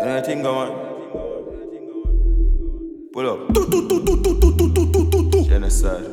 Anything go on? Pull up. Genocide.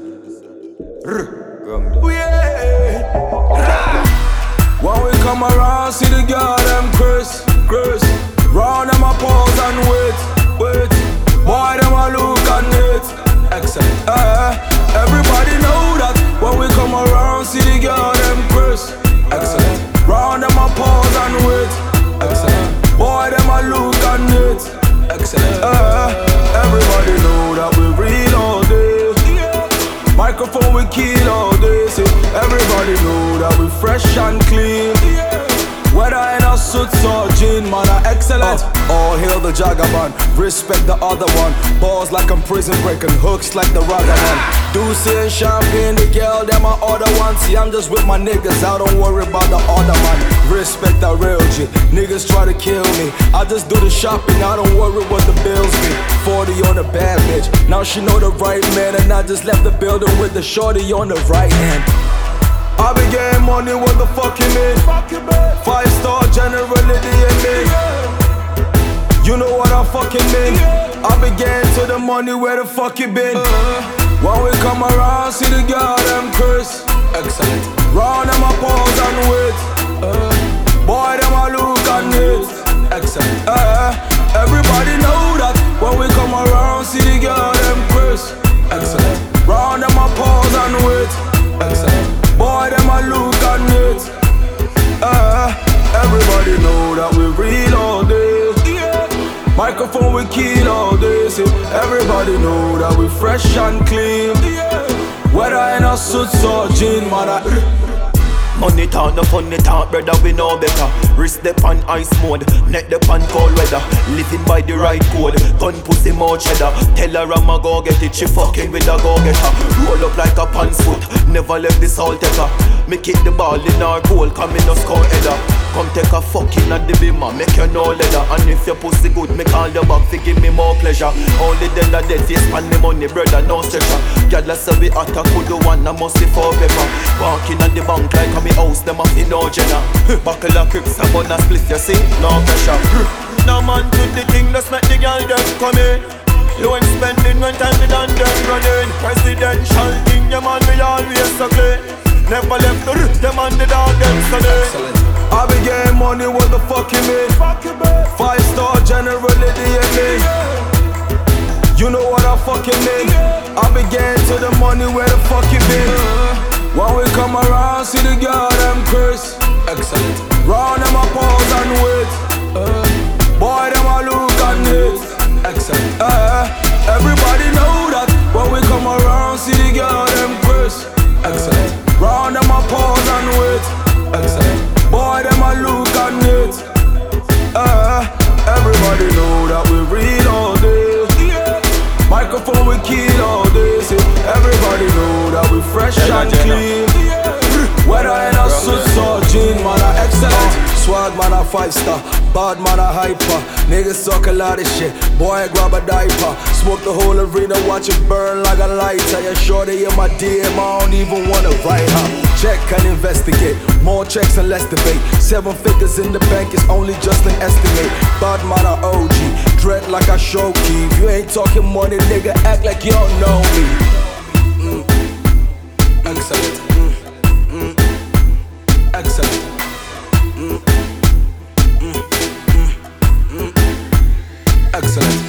When we come around, see the girl them Chris. Round them a pause and wait. Boy them a look and it. Excellent. Everybody know that when we come around, see the girl them Chris. Excellent. Round them a pause and wait. Excellent. Boy them a look and it. Excellent. Everybody know that we real all day. Microphone we kill all day. See, everybody know that we fresh and clean. Whether in a suit or jean, man, are excellent. All hail the Jagaban, respect the other one. Balls like I'm prison breaking, hooks like the Ragaman. Deuce and champagne, the girl, them my other one. See, I'm just with my niggas, I don't worry about the other man. Respect the real G, niggas try to kill me. I just do the shopping, I don't worry what the bills be. 40 on a bad bitch, now she know the right man. And I just left the building with the shorty on the right hand. I be getting money, what the fuck you mean? 5-star general in the DMA. You know what I fucking mean? I be getting to the money, where the fuck you been? When we come around, see the girl them Chris. Excellent. Round them a pause and wait. Boy them a look and it. Excellent. Everybody know that when we come around, see the girl them Chris. Excellent. Round them a pause and wait. Excellent. Boy, them a look and it. Everybody know that we real all day. Microphone we kill all day. See, everybody know that we fresh and clean. Whether in a suit or jean, man. Money talk, no funny talk, brother, we know better. Wrist dep on ice mode, neck dep on cold weather. Living by the right code, gun pussy more cheddar. Tell her I'ma go get it, she fucking with a go-getter. Roll up like a pants foot, never left the salt taker. Me kick the ball in our goal, come in no score header. Come take a fucking at the bimmer, make you no leather. And if your pussy good, me call you back, fi give me more pleasure. Only then the dead face and the money, brother, no stretcher. Y'all say we attack, could the one, I must be for pepper. Walking at the bank like I'm house, them off in no jenna. Buckle a crips, I'm gonna split, you see, no pressure. No man do the thing, just make the girl them come in. Loan spending when time we done them running. Presidential thing, your man we always so clean. Never left the roots, them on the dog, them sunny. I be getting money, what the fuck you mean? 5-star general in the DMA. You know what I fucking mean? I be getting to the money, where the fuck you been? When we come around, see the girl them Chris. Excellent. Round them a pause and wait. Boy them a look and it. Excellent. Everybody know that when we come around, see the girl them Chris. Excellent. Round them a pause and wait. Excellent. Boy them a look and it. Everybody know that we real all day. Microphone we kill all day. See, everybody know that we fresh and clean. Whether in a suit or jean, man a excellent. Swag man a 5-star, bad man a hyper. Niggas talk a lot of shit, boy grab a diaper. Smoke the whole arena, watch it burn like a lighter. You sure they in my DM, I don't even wanna write her. Check and investigate, more checks and less debate. 7 figures in the bank is only just an estimate. Bad man a OG, dread like a showkey. If you ain't talking money, nigga, act like you don't know me. Excellent. Excellent. Excellent.